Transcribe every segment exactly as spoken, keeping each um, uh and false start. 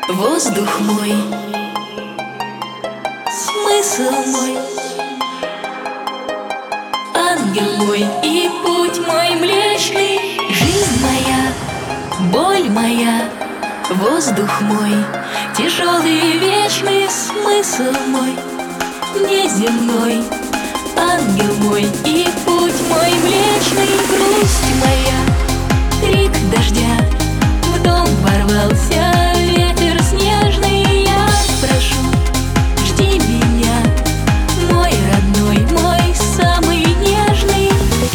Воздух мой, смысл мой, ангел мой и путь мой млечный. Жизнь моя, боль моя, воздух мой, тяжелый и вечный. Смысл мой, неземной, ангел мой и путь мой млечный. Грусть моя, крик дождя, в дом ворвался ветер снежный. Я прошу, жди меня, мой родной, мой самый нежный.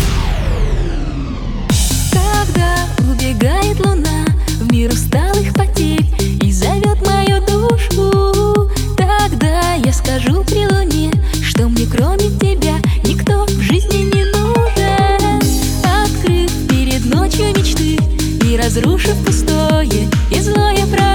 Когда убегает луна в мир усталых потерь и зовет мою душу, тогда я скажу при луне, что мне кроме тебя никто в жизни не нужен. Открыв перед ночью мечты и разрушив пустое и злое правое,